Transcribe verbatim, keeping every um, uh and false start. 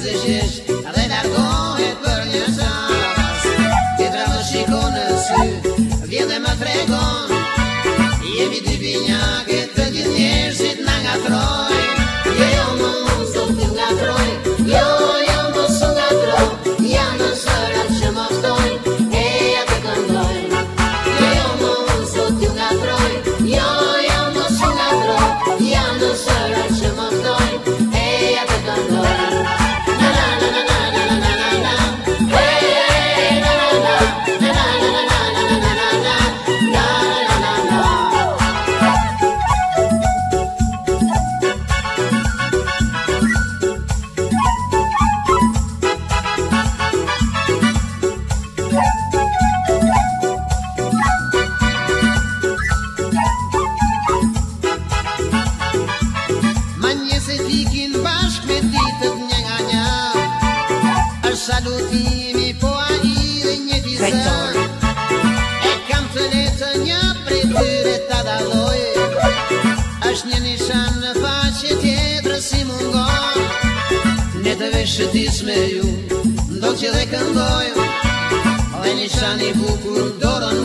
zishesh dhe largohet për një sas. Tjetra më shikon në sy, vjen dhe më tregon, jemi dy binjake të gjithë njerëzit na ngatroj. Jo, jo, mos do t'ju ngatroj, jo, jo, mos u ngatro, janë zërat që më ftojnë, eja të këndojnë. Jo, jo, mos do t'ju ngatroj, jo, jo, mos u ngatro, janë zërat që më ftojnë, eja të këndojnë. Na na na na na na na na na, hey, na na na, na na na na na na na na na, na na na na. Ma njerëzit ikin bashk me ditët një nga një, është salutimi po ai dhe një vizër. E kam të letë një prej tyre ta dalloj, është një nishan në faqe tjetër si mungon. Ne të veshëtis me ju, ndo që dhe këndojmë, dhe nishani bukur dorën